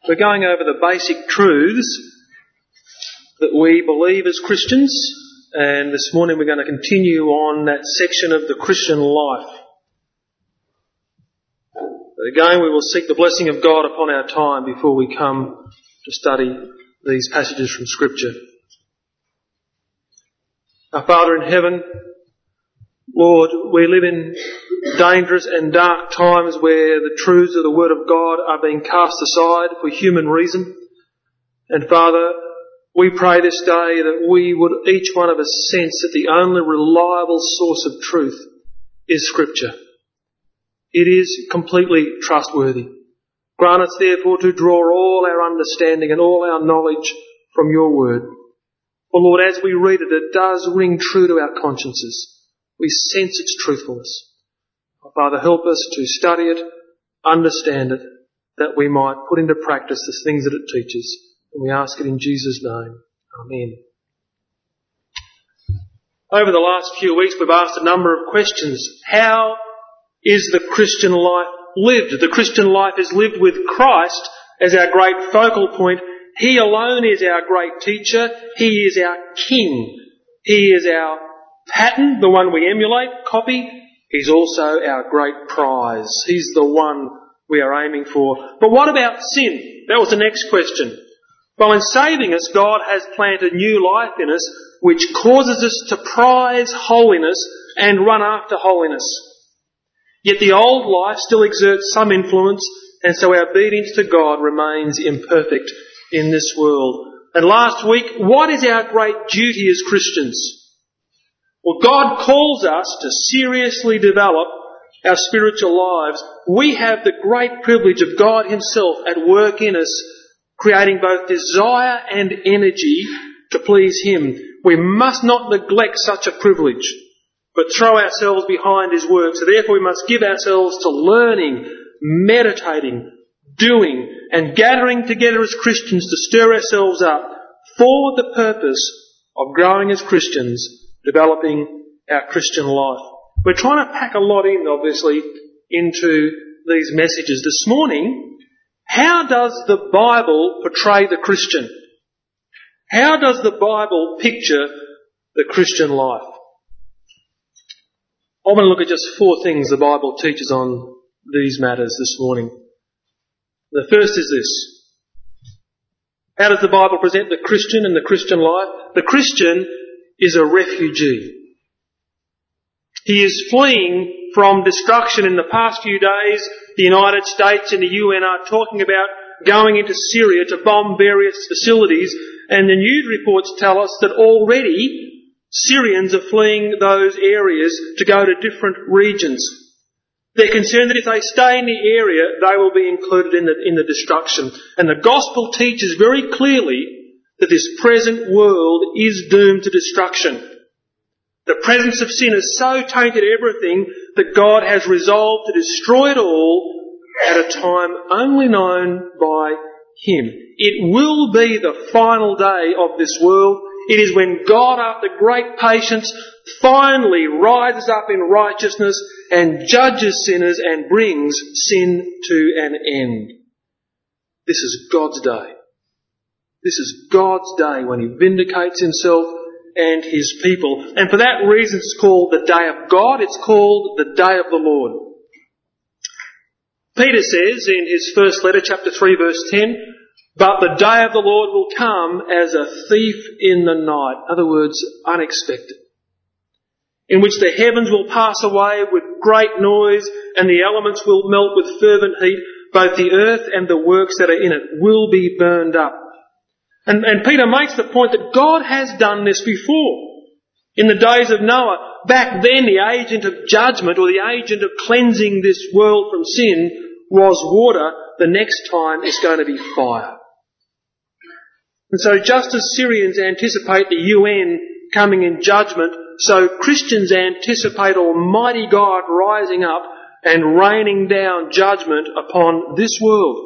We're going over the basic truths that we believe as Christians, and this morning we're going to continue on that section of the Christian life. Again, we will seek the blessing of God upon our time before we come to study these passages from Scripture. Our Father in heaven, Lord, we live in dangerous and dark times where the truths of the Word of God are being cast aside for human reason. And Father, we pray this day that we would, each one of us, sense that the only reliable source of truth is Scripture. It is completely trustworthy. Grant us therefore to draw all our understanding and all our knowledge from your Word. For Lord, as we read it, it does ring true to our consciences. We sense its truthfulness. Father, help us to study it, understand it, that we might put into practice the things that it teaches. And we ask it in Jesus' name. Amen. Over the last few weeks, we've asked a number of questions. How is the Christian life lived? The Christian life is lived with Christ as our great focal point. He alone is our great teacher. He is our King. He is our pattern, the one we emulate, copy. He's also our great prize. He's the one we are aiming for. But what about sin? That was the next question. Well, in saving us, God has planted new life in us, which causes us to prize holiness and run after holiness. Yet the old life still exerts some influence, and so our obedience to God remains imperfect in this world. And last week, what is our great duty as Christians? Well, God calls us to seriously develop our spiritual lives. We have the great privilege of God Himself at work in us, creating both desire and energy to please Him. We must not neglect such a privilege, but throw ourselves behind His work. So therefore we must give ourselves to learning, meditating, doing, and gathering together as Christians to stir ourselves up for the purpose of growing as Christians, developing our Christian life. We're trying to pack a lot in, obviously, into these messages. This morning, how does the Bible portray the Christian? How does the Bible picture the Christian life? I want to look at just 4 things the Bible teaches on these matters this morning. The first is this. How does the Bible present the Christian and the Christian life? The Christian is a refugee. He is fleeing from destruction. In the past few days, the United States and the UN are talking about going into Syria to bomb various facilities, and the news reports tell us that already Syrians are fleeing those areas to go to different regions. They're concerned that if they stay in the area, they will be included in the destruction. And the gospel teaches very clearly that this present world is doomed to destruction. The presence of sin has so tainted everything that God has resolved to destroy it all at a time only known by Him. It will be the final day of this world. It is when God, after great patience, finally rises up in righteousness and judges sinners and brings sin to an end. This is God's day. This is God's day when He vindicates Himself and His people. And for that reason it's called the day of God. It's called the day of the Lord. Peter says in his first letter, chapter 3, verse 10, "But the day of the Lord will come as a thief in the night." In other words, unexpected. "In which the heavens will pass away with great noise and the elements will melt with fervent heat. Both the earth and the works that are in it will be burned up." And Peter makes the point that God has done this before. In the days of Noah, back then the agent of judgment or the agent of cleansing this world from sin was water. The next time it's going to be fire. And so just as Syrians anticipate the UN coming in judgment, so Christians anticipate Almighty God rising up and raining down judgment upon this world.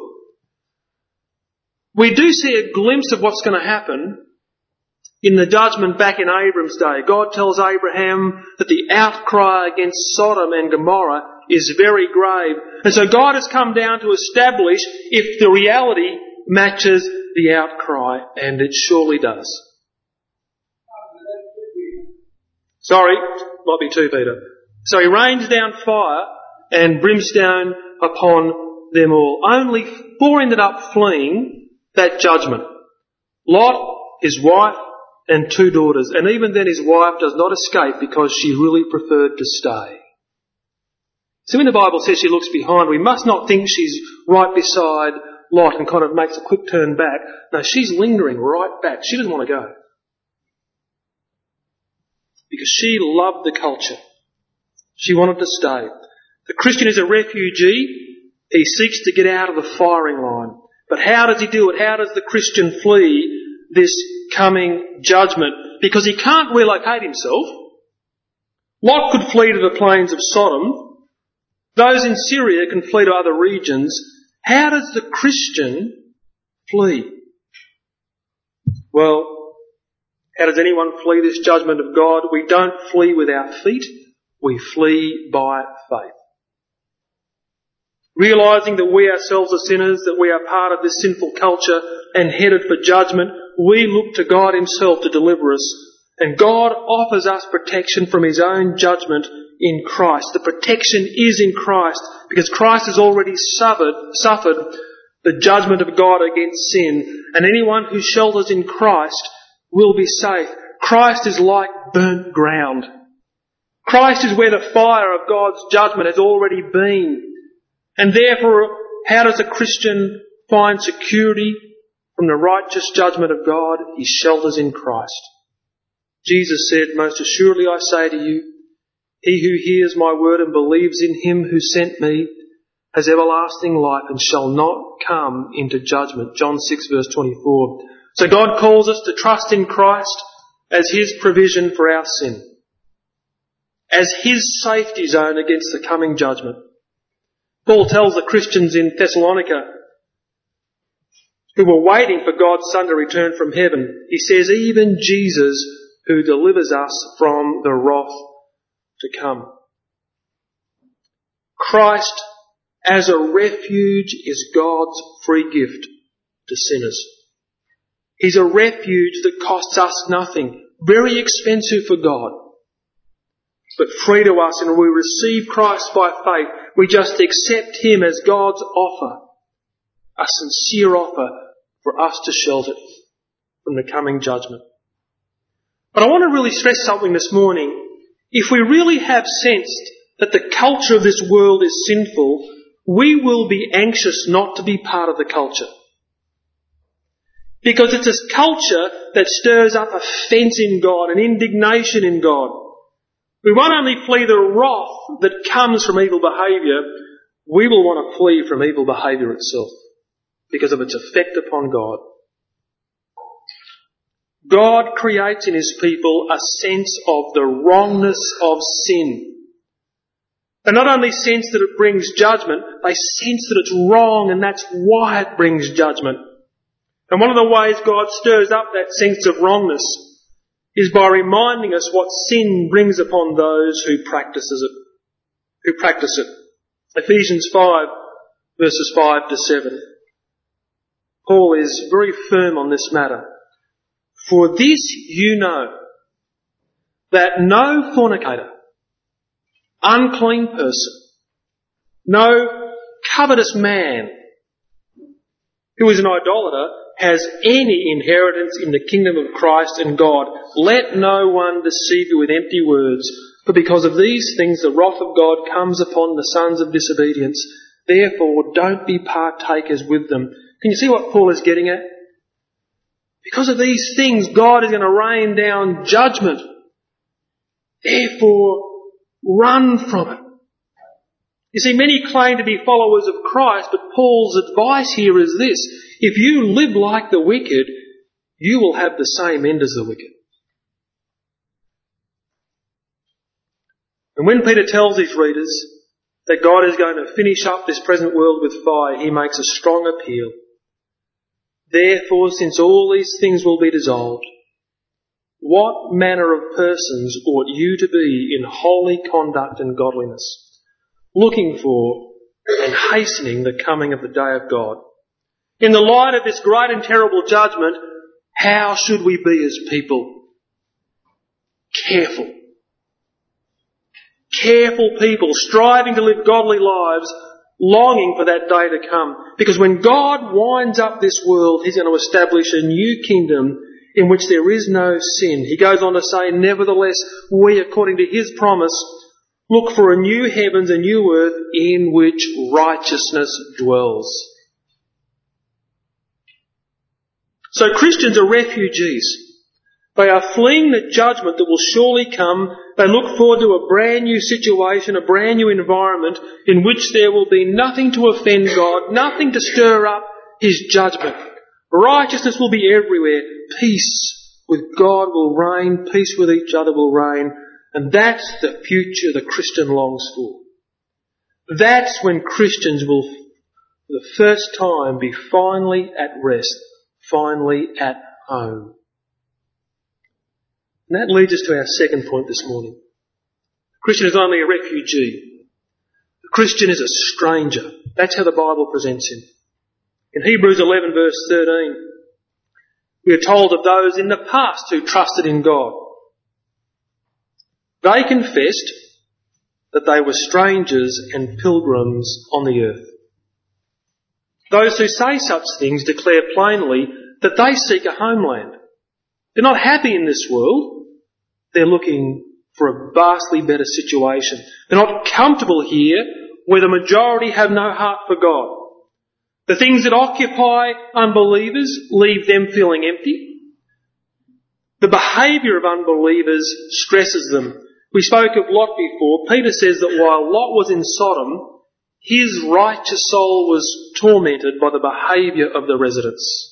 We do see a glimpse of what's going to happen in the judgment back in Abram's day. God tells Abraham that the outcry against Sodom and Gomorrah is very grave. And so God has come down to establish if the reality matches the outcry, and it surely does. Sorry, might be two, Peter. So he rains down fire and brimstone upon them all. Only 4 ended up fleeing that judgment. Lot, his wife, and 2 daughters. And even then his wife does not escape because she really preferred to stay. So when the Bible says she looks behind, we must not think she's right beside Lot and kind of makes a quick turn back. No, she's lingering right back. She doesn't want to go. Because she loved the culture. She wanted to stay. The Christian is a refugee. He seeks to get out of the firing line. But how does he do it? How does the Christian flee this coming judgment? Because he can't relocate himself. Lot could flee to the plains of Sodom. Those in Syria can flee to other regions. How does the Christian flee? Well, how does anyone flee this judgment of God? We don't flee with our feet. We flee by faith. Realising that we ourselves are sinners, that we are part of this sinful culture and headed for judgment, we look to God Himself to deliver us. And God offers us protection from His own judgment in Christ. The protection is in Christ because Christ has already suffered the judgment of God against sin. And anyone who shelters in Christ will be safe. Christ is like burnt ground. Christ is where the fire of God's judgment has already been. And therefore, how does a Christian find security from the righteous judgment of God? He shelters in Christ. Jesus said, "Most assuredly I say to you, he who hears my word and believes in Him who sent me has everlasting life and shall not come into judgment." John 6 verse 24. So God calls us to trust in Christ as His provision for our sin, as His safety zone against the coming judgment. Paul tells the Christians in Thessalonica who were waiting for God's Son to return from heaven, he says, even Jesus who delivers us from the wrath to come. Christ as a refuge is God's free gift to sinners. He's a refuge that costs us nothing, very expensive for God, but free to us, and we receive Christ by faith. We just accept Him as God's offer, a sincere offer for us to shelter from the coming judgment. But I want to really stress something this morning. If we really have sensed that the culture of this world is sinful, we will be anxious not to be part of the culture. Because it's this culture that stirs up offence in God and indignation in God. We won't only flee the wrath that comes from evil behaviour, we will want to flee from evil behaviour itself because of its effect upon God. God creates in His people a sense of the wrongness of sin. They not only sense that it brings judgment, they sense that it's wrong, and that's why it brings judgment. And one of the ways God stirs up that sense of wrongness is by reminding us what sin brings upon those who practice it. Ephesians 5 verses 5 to 7. Paul is very firm on this matter. For this you know, that no fornicator, unclean person, no covetous man who is an idolater has any inheritance in the kingdom of Christ and God. Let no one deceive you with empty words, for because of these things the wrath of God comes upon the sons of disobedience. Therefore don't be partakers with them. Can you see what Paul is getting at? Because of these things, God is going to rain down judgment. Therefore, run from it. You see, many claim to be followers of Christ, but Paul's advice here is this. If you live like the wicked, you will have the same end as the wicked. And when Peter tells his readers that God is going to finish up this present world with fire, he makes a strong appeal. Therefore, since all these things will be dissolved, what manner of persons ought you to be in holy conduct and godliness, looking for and hastening the coming of the day of God, In the light of this great and terrible judgment, how should we be as people? Careful. Careful people, striving to live godly lives, longing for that day to come. Because when God winds up this world, He's going to establish a new kingdom in which there is no sin. He goes on to say, nevertheless, we, according to His promise, look for a new heavens and new earth in which righteousness dwells. So Christians are refugees. They are fleeing the judgment that will surely come. They look forward to a brand new situation, a brand new environment in which there will be nothing to offend God, nothing to stir up His judgment. Righteousness will be everywhere. Peace with God will reign. Peace with each other will reign. And that's the future the Christian longs for. That's when Christians will, for the first time, be finally at rest, finally at home. And that leads us to our second point this morning. The Christian is only a refugee. The Christian is a stranger. That's how the Bible presents him. In Hebrews 11 verse 13, we are told of those in the past who trusted in God. They confessed that they were strangers and pilgrims on the earth. Those who say such things declare plainly that they seek a homeland. They're not happy in this world. They're looking for a vastly better situation. They're not comfortable here where the majority have no heart for God. The things that occupy unbelievers leave them feeling empty. The behaviour of unbelievers stresses them. We spoke of Lot before. Peter says that while Lot was in Sodom, his righteous soul was tormented by the behaviour of the residents.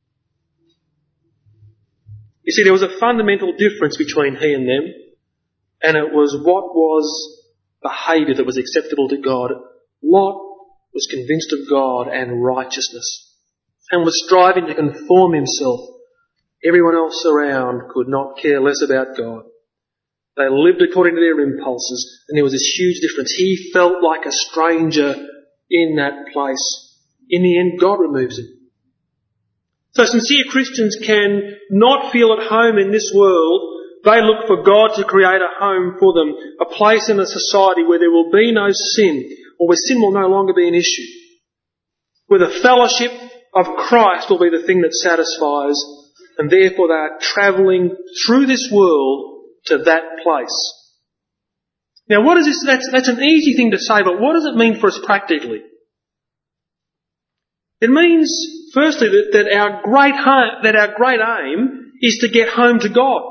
You see, there was a fundamental difference between he and them, and it was what was behaviour that was acceptable to God. Lot was convinced of God and righteousness, and was striving to conform himself. Everyone else around could not care less about God. They lived according to their impulses, and there was this huge difference. He felt like a stranger in that place. In the end, God removes him. So sincere Christians can not feel at home in this world. They look for God to create a home for them, a place in a society where there will be no sin, or where sin will no longer be an issue, where the fellowship of Christ will be the thing that satisfies, and therefore they are travelling through this world to that place. Now what is this? That's an easy thing to say, but what does it mean for us practically? It means, firstly, that our great aim is to get home to God.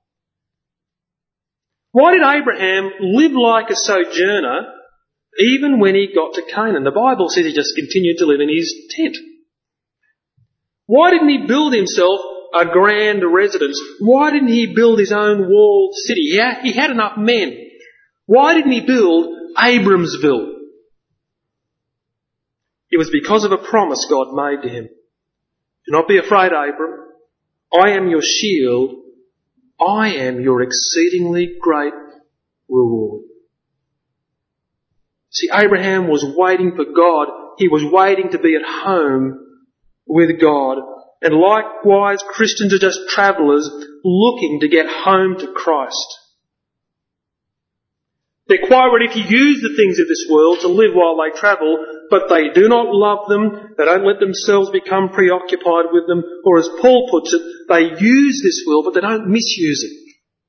Why did Abraham live like a sojourner even when he got to Canaan? The Bible says he just continued to live in his tent. Why didn't he build himself a grand residence? Why didn't he build his own walled city? He had enough men. Why didn't he build Abramsville? It was because of a promise God made to him. Do not be afraid, Abram. I am your shield. I am your exceedingly great reward. See, Abraham was waiting for God. He was waiting to be at home with God. And likewise, Christians are just travellers looking to get home to Christ. They're quite ready to use the things of this world to live while they travel, but they do not love them. They don't let themselves become preoccupied with them. Or as Paul puts it, they use this world, but they don't misuse it.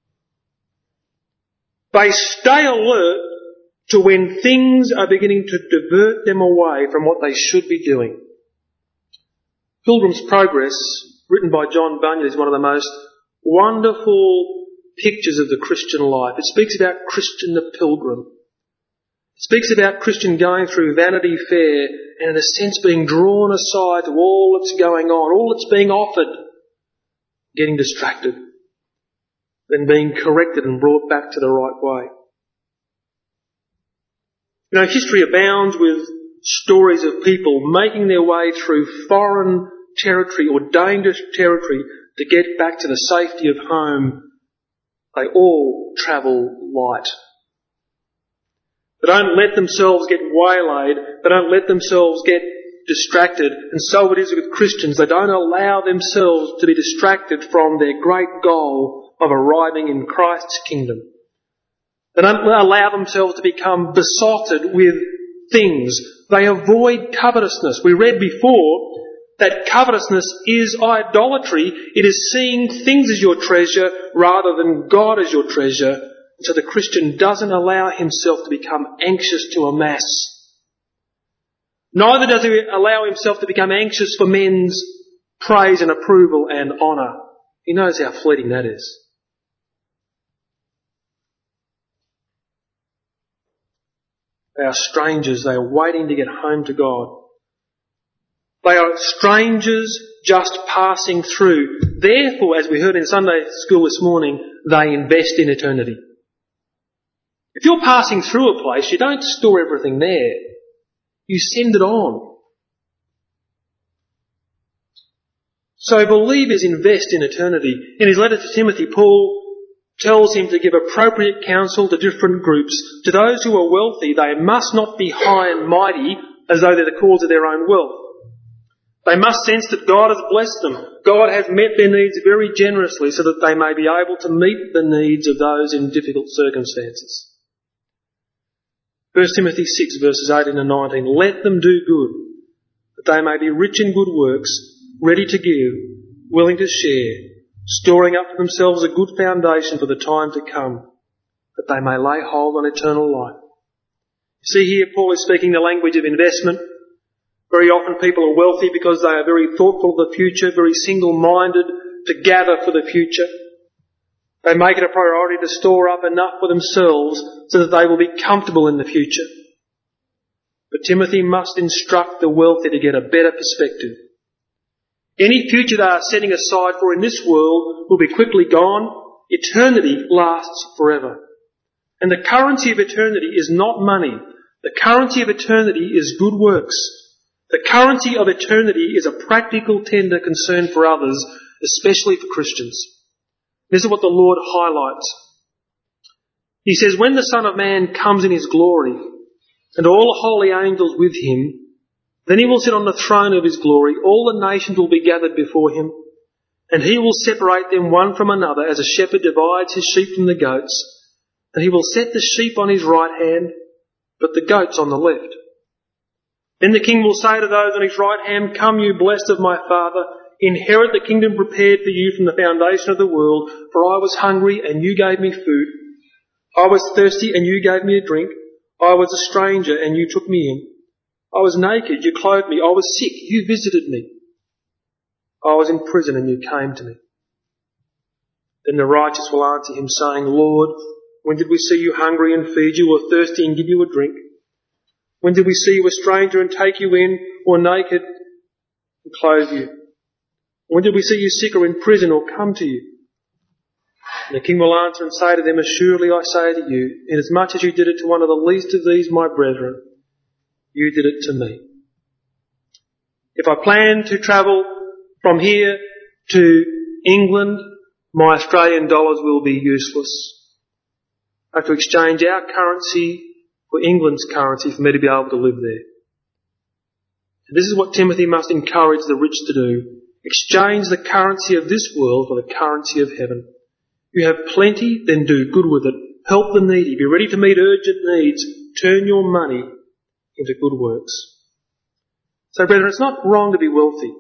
They stay alert to when things are beginning to divert them away from what they should be doing. Pilgrim's Progress, written by John Bunyan, is one of the most wonderful pictures of the Christian life. It speaks about Christian the pilgrim. It speaks about Christian going through Vanity Fair and in a sense being drawn aside to all that's going on, all that's being offered, getting distracted, then being corrected and brought back to the right way. You know, history abounds with stories of people making their way through foreign territory or dangerous territory to get back to the safety of home. They all travel light. They don't let themselves get waylaid. They don't let themselves get distracted, and so it is with Christians. They don't allow themselves to be distracted from their great goal of arriving in Christ's kingdom. They don't allow themselves to become besotted with things. They avoid covetousness. We read before that covetousness is idolatry. It is seeing things as your treasure rather than God as your treasure. And so the Christian doesn't allow himself to become anxious to amass. Neither does he allow himself to become anxious for men's praise and approval and honour. He knows how fleeting that is. They are strangers. They are waiting to get home to God. They are strangers just passing through. Therefore, as we heard in Sunday school this morning, they invest in eternity. If you're passing through a place, you don't store everything there. You send it on. So believers invest in eternity. In his letter to Timothy, Paul tells him to give appropriate counsel to different groups. To those who are wealthy, they must not be high and mighty as though they're the cause of their own wealth. They must sense that God has blessed them. God has met their needs very generously so that they may be able to meet the needs of those in difficult circumstances. 1 Timothy 6 verses 18 and 19. Let them do good, that they may be rich in good works, ready to give, willing to share, storing up for themselves a good foundation for the time to come, that they may lay hold on eternal life. You see here, Paul is speaking the language of investment. Very often people are wealthy because they are very thoughtful of the future, very single-minded to gather for the future. They make it a priority to store up enough for themselves so that they will be comfortable in the future. But Timothy must instruct the wealthy to get a better perspective. Any future they are setting aside for in this world will be quickly gone. Eternity lasts forever. And the currency of eternity is not money. The currency of eternity is good works. The currency of eternity is a practical, tender concern for others, especially for Christians. This is what the Lord highlights. He says, when the Son of Man comes in his glory, and all the holy angels with him, then he will sit on the throne of his glory. All the nations will be gathered before him, and he will separate them one from another as a shepherd divides his sheep from the goats. And he will set the sheep on his right hand, but the goats on the left. Then the king will say to those on his right hand, come, you blessed of my Father, inherit the kingdom prepared for you from the foundation of the world. For I was hungry, and you gave me food. I was thirsty, and you gave me a drink. I was a stranger, and you took me in. I was naked, you clothed me. I was sick, you visited me. I was in prison, and you came to me. Then the righteous will answer him, saying, Lord, when did we see you hungry and feed you, or thirsty and give you a drink? When did we see you a stranger and take you in, or naked and clothe you? When did we see you sick or in prison or come to you? And the king will answer and say to them, assuredly I say to you, inasmuch as you did it to one of the least of these my brethren, you did it to me. If I plan to travel from here to England, my Australian dollars will be useless. I have to exchange our currency for England's currency for me to be able to live there. And this is what Timothy must encourage the rich to do. Exchange the currency of this world for the currency of heaven. You have plenty, then do good with it. Help the needy. Be ready to meet urgent needs. Turn your money into good works. So, brethren, it's not wrong to be wealthy,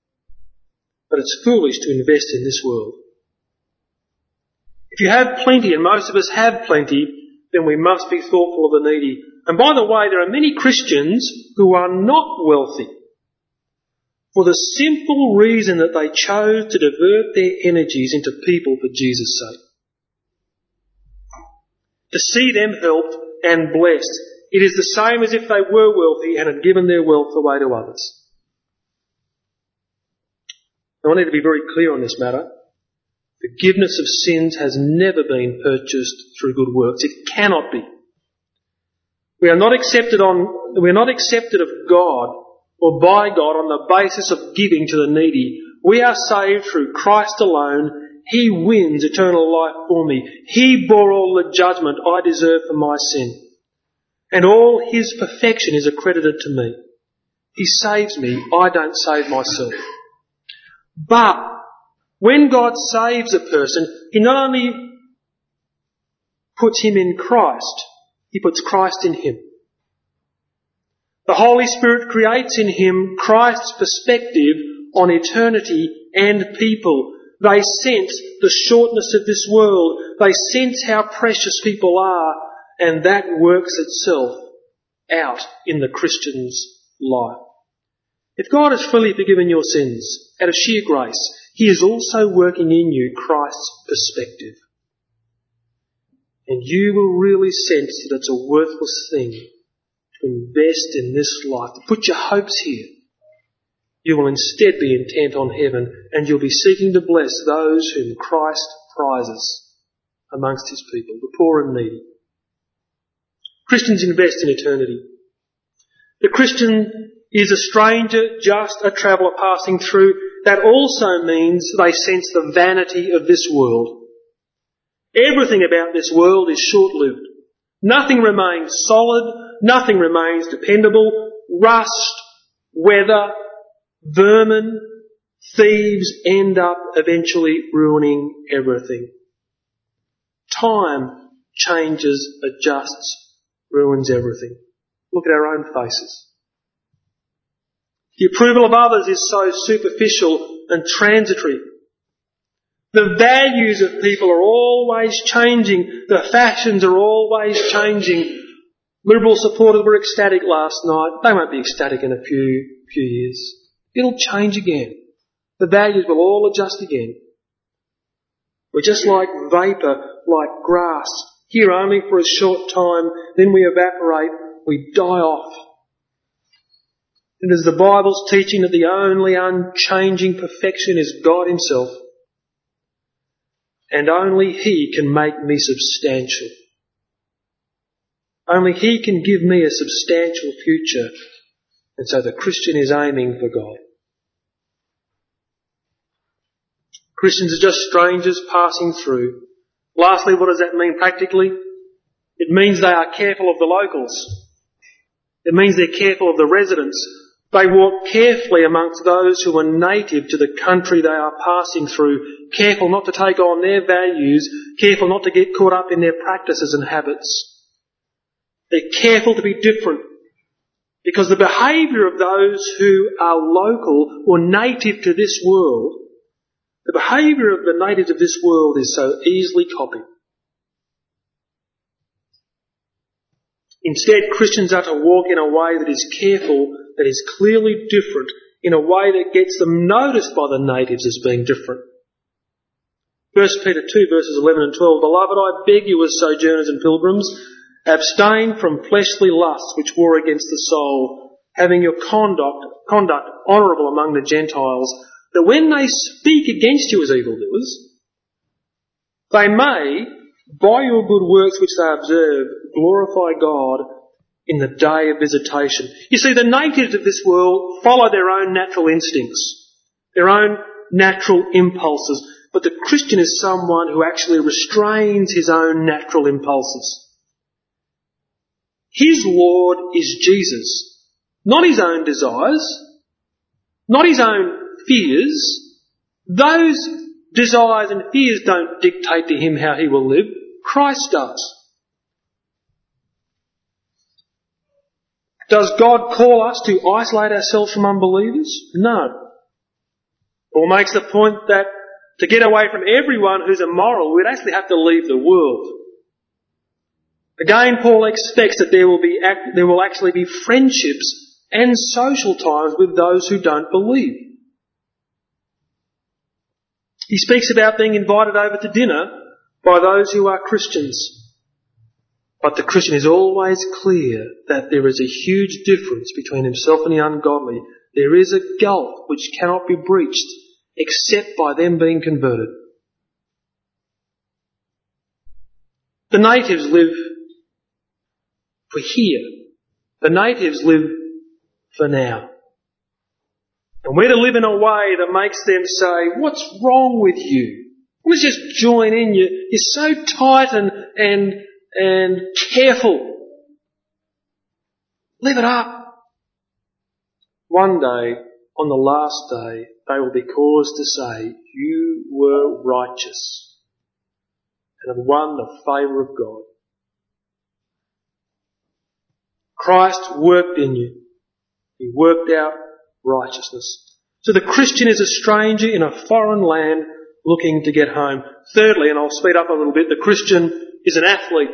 but it's foolish to invest in this world. If you have plenty, and most of us have plenty, then we must be thoughtful of the needy. And by the way, there are many Christians who are not wealthy for the simple reason that they chose to divert their energies into people for Jesus' sake. To see them helped and blessed, it is the same as if they were wealthy and had given their wealth away to others. Now, I need to be very clear on this matter. Forgiveness of sins has never been purchased through good works. It cannot be. We are not accepted of God or by God on the basis of giving to the needy. We are saved through Christ alone. He wins eternal life for me. He bore all the judgment I deserve for my sin. And all his perfection is accredited to me. He saves me. I don't save myself. But when God saves a person, He not only puts him in Christ, He puts Christ in him. The Holy Spirit creates in him Christ's perspective on eternity and people. They sense the shortness of this world. They sense how precious people are, and that works itself out in the Christian's life. If God has freely forgiven your sins out of sheer grace, He is also working in you Christ's perspective. And you will really sense that it's a worthless thing to invest in this life, to put your hopes here. You will instead be intent on heaven, and you'll be seeking to bless those whom Christ prizes amongst His people, the poor and needy. Christians invest in eternity. The Christian is a stranger, just a traveller passing through. That also means they sense the vanity of this world. Everything about this world is short-lived. Nothing remains solid, nothing remains dependable. Rust, weather, vermin, thieves end up eventually ruining everything. Time changes, adjusts, ruins everything. Look at our own faces. The approval of others is so superficial and transitory. The values of people are always changing. The fashions are always changing. Liberal supporters were ecstatic last night. They won't be ecstatic in a few years. It'll change again. The values will all adjust again. We're just like vapour, like grass. Here only for a short time, then we evaporate, we die off. And as the Bible's teaching that the only unchanging perfection is God Himself, and only He can make me substantial. Only He can give me a substantial future. And so the Christian is aiming for God. Christians are just strangers passing through. Lastly, what does that mean practically? It means they are careful of the locals. It means they're careful of the residents. They walk carefully amongst those who are native to the country they are passing through, careful not to take on their values, careful not to get caught up in their practices and habits. They're careful to be different, because the behaviour of those who are local or native to this world, the behaviour of the natives of this world is so easily copied. Instead, Christians are to walk in a way that is careful, that is clearly different, in a way that gets them noticed by the natives as being different. 1 Peter 2 verses 11 and 12, Beloved, I beg you as sojourners and pilgrims, abstain from fleshly lusts which war against the soul, having your conduct honourable among the Gentiles, that when they speak against you as evildoers, they may, by your good works which they observe, glorify God in the day of visitation. You see, the natives of this world follow their own natural instincts, their own natural impulses, but the Christian is someone who actually restrains his own natural impulses. His Lord is Jesus, not his own desires, not his own fears. Those desires and fears don't dictate to him how he will live. Christ does. Does God call us to isolate ourselves from unbelievers? No. Paul makes the point that to get away from everyone who's immoral, we'd actually have to leave the world. Again, Paul expects that there will actually be friendships and social times with those who don't believe. He speaks about being invited over to dinner by those who are Christians. But the Christian is always clear that there is a huge difference between himself and the ungodly. There is a gulf which cannot be breached except by them being converted. The natives live for here. The natives live for now. And we're to live in a way that makes them say, what's wrong with you? Let's just join in. You're so tight and careful. Live it up. one day, on the last day, they will be caused to say, "You were righteous and have won the favour of God." Christ worked in you. He worked out righteousness. So the Christian is a stranger in a foreign land looking to get home. Thirdly, and I'll speed up a little bit, the Christian is an athlete.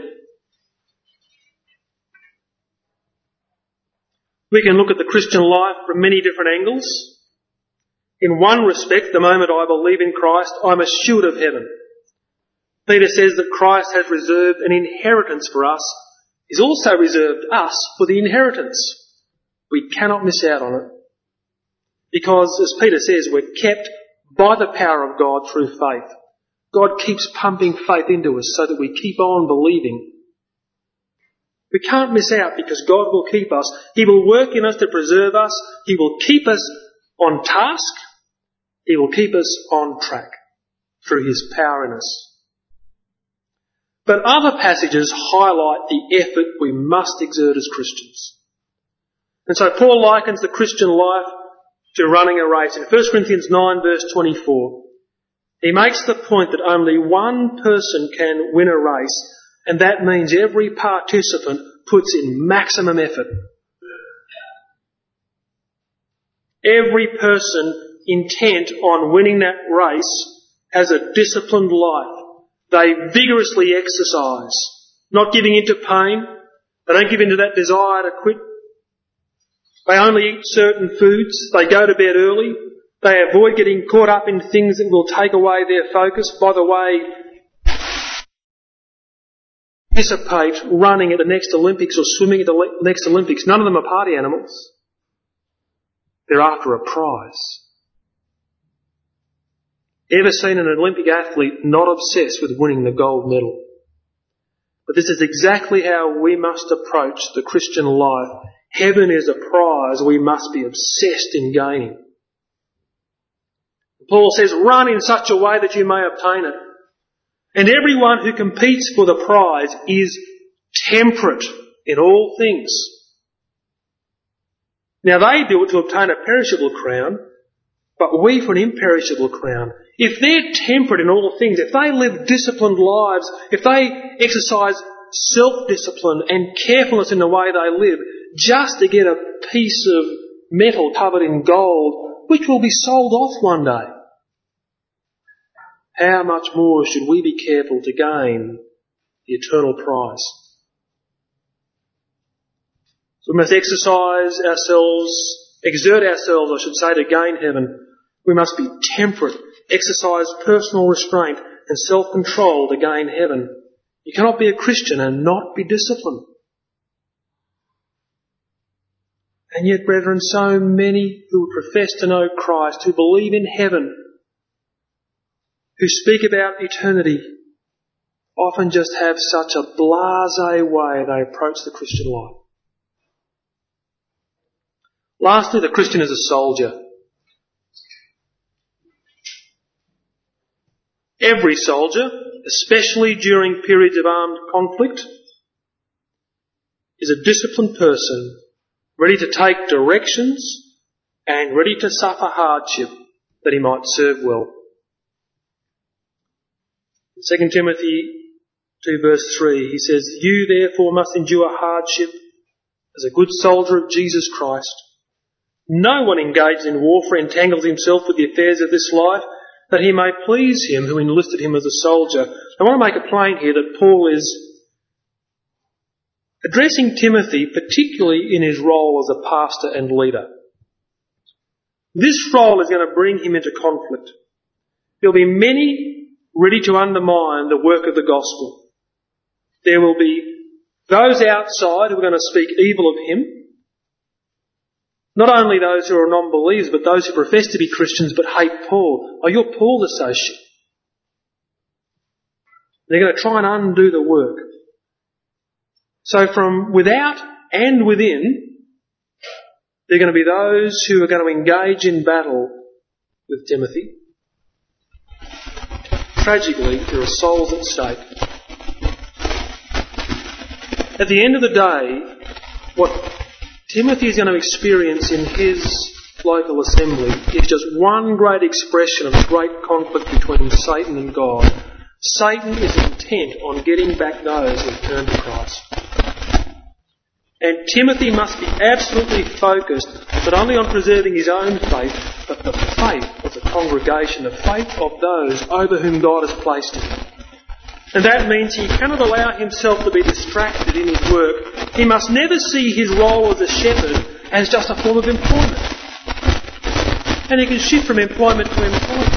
We can look at the Christian life from many different angles. In one respect, the moment I believe in Christ, I'm a steward of heaven. Peter says that Christ has reserved an inheritance for us. He's also reserved us for the inheritance. We cannot miss out on it. Because, as Peter says, we're kept by the power of God through faith. God keeps pumping faith into us so that we keep on believing. We can't miss out because God will keep us. He will work in us to preserve us. He will keep us on task. He will keep us on track through His power in us. But other passages highlight the effort we must exert as Christians. And so Paul likens the Christian life to running a race. In 1 Corinthians 9 verse 24, he makes the point that only one person can win a race, and that means every participant puts in maximum effort. Every person intent on winning that race has a disciplined life. They vigorously exercise, not giving in to pain. They don't give in to that desire to quit. They only eat certain foods. They go to bed early. They avoid getting caught up in things that will take away their focus. By the way, participate running at the next Olympics or swimming at the next Olympics. None of them are party animals. They're after a prize. Ever seen an Olympic athlete not obsessed with winning the gold medal? But this is exactly how we must approach the Christian life. Heaven is a prize we must be obsessed in gaining. Paul says, run in such a way that you may obtain it. And everyone who competes for the prize is temperate in all things. Now they do it to obtain a perishable crown, but we for an imperishable crown. If they're temperate in all things, if they live disciplined lives, if they exercise self-discipline and carefulness in the way they live, just to get a piece of metal covered in gold, which will be sold off one day, how much more should we be careful to gain the eternal prize? So we must exert ourselves, I should say, to gain heaven. We must be temperate, exercise personal restraint and self-control to gain heaven. You cannot be a Christian and not be disciplined. And yet, brethren, so many who profess to know Christ, who believe in heaven, who speak about eternity, often just have such a blasé way they approach the Christian life. Lastly, the Christian is a soldier. Every soldier, especially during periods of armed conflict, is a disciplined person, ready to take directions and ready to suffer hardship that he might serve well. In 2 Timothy 2 verse 3, he says, "You therefore must endure hardship as a good soldier of Jesus Christ. No one engaged in warfare entangles himself with the affairs of this life, that he may please him who enlisted him as a soldier." I want to make it plain here that Paul is addressing Timothy particularly in his role as a pastor and leader. This role is going to bring him into conflict. There'll be many ready to undermine the work of the gospel. There will be those outside who are going to speak evil of him. Not only those who are non-believers, but those who profess to be Christians but hate Paul. Oh, you're Paul's associate. They're going to try and undo the work. So from without and within, there are going to be those who are going to engage in battle with Timothy. Tragically, there are souls at stake. At the end of the day, what Timothy is going to experience in his local assembly is just one great expression of the great conflict between Satan and God. Satan is intent on getting back those who have turned to Christ. And Timothy must be absolutely focused not only on preserving his own faith, but the faith of the congregation, the faith of those over whom God has placed him. And that means he cannot allow himself to be distracted in his work. He must never see his role as a shepherd as just a form of employment. And he can shift from employment to employment.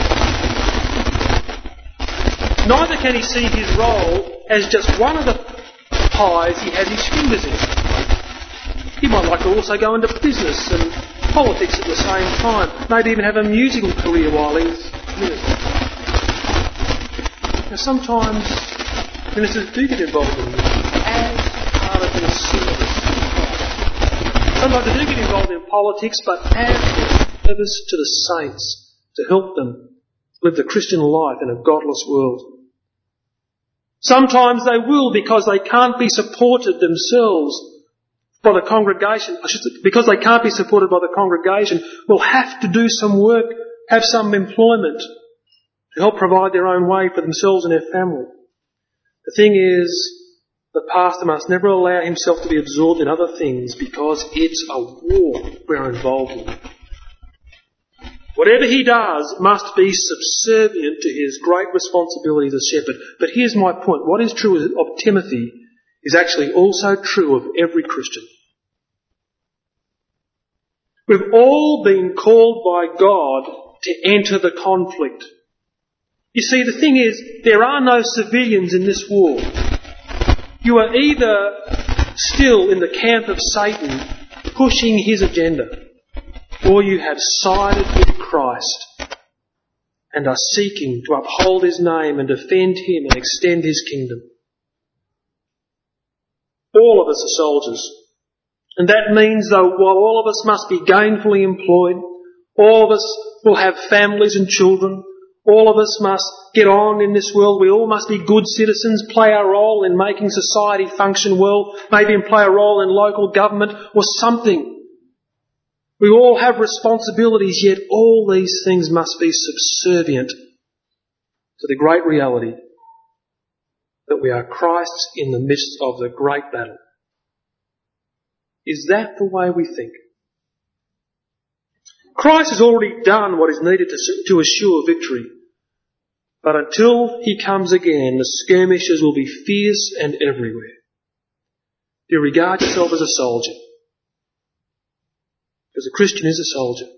Neither can he see his role as just one of the pies he has his fingers in. He might like to also go into business and politics at the same time, maybe even have a musical career while he's minister. Now sometimes ministers do get involved in this as part of their service. Sometimes they do get involved in politics, but as their service to the saints, to help them live the Christian life in a godless world. Sometimes they will, because they can't be supported themselves by the congregation, because they can't be supported by the congregation, will have to do some work, have some employment to help provide their own way for themselves and their family. The thing is, the pastor must never allow himself to be absorbed in other things because it's a war we're involved in. Whatever he does must be subservient to his great responsibility as a shepherd. But here's my point. What is true of Timothy is actually also true of every Christian. We've all been called by God to enter the conflict. You see, the thing is, there are no civilians in this war. You are either still in the camp of Satan, pushing his agenda, or you have sided with Christ and are seeking to uphold his name and defend him and extend his kingdom. All of us are soldiers. And that means, though, while all of us must be gainfully employed, all of us will have families and children, all of us must get on in this world, we all must be good citizens, play our role in making society function well, maybe play a role in local government or something. We all have responsibilities, yet all these things must be subservient to the great reality that we are Christ's in the midst of the great battle. Is that the way we think? Christ has already done what is needed to assure victory. But until he comes again, the skirmishes will be fierce and everywhere. Do you regard yourself as a soldier? Because a Christian is a soldier.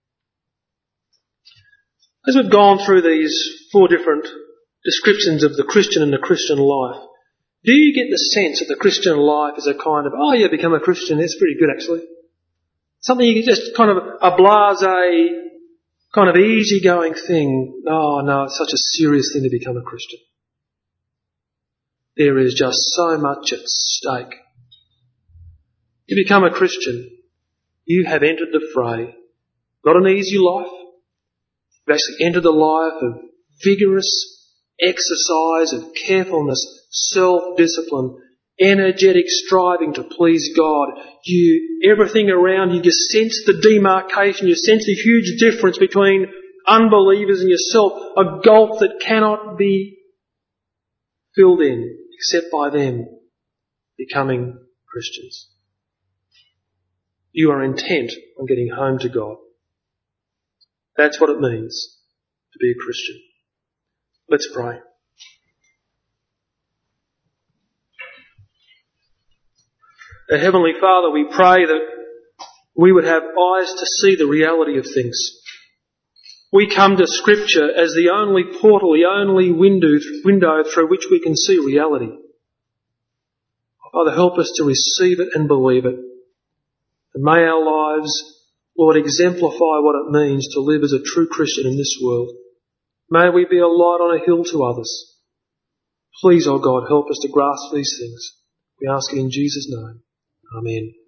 As we've gone through these 4 different descriptions of the Christian and the Christian life, do you get the sense that the Christian life is a kind of, oh yeah, become a Christian, that's pretty good actually. Something you can just kind of a blasé, kind of easygoing thing. Oh no, it's such a serious thing to become a Christian. There is just so much at stake. To become a Christian, you have entered the fray. Not an easy life. You've actually entered the life of vigorous exercise, of carefulness, self-discipline, energetic striving to please God. Everything around you, you sense the demarcation, you sense the huge difference between unbelievers and yourself, a gulf that cannot be filled in except by them becoming Christians. You are intent on getting home to God. That's what it means to be a Christian. Let's pray. Our Heavenly Father, we pray that we would have eyes to see the reality of things. We come to Scripture as the only portal, the only window through which we can see reality. Father, help us to receive it and believe it. And may our lives, Lord, exemplify what it means to live as a true Christian in this world. May we be a light on a hill to others. Please, oh God, help us to grasp these things. We ask it in Jesus' name. Amen.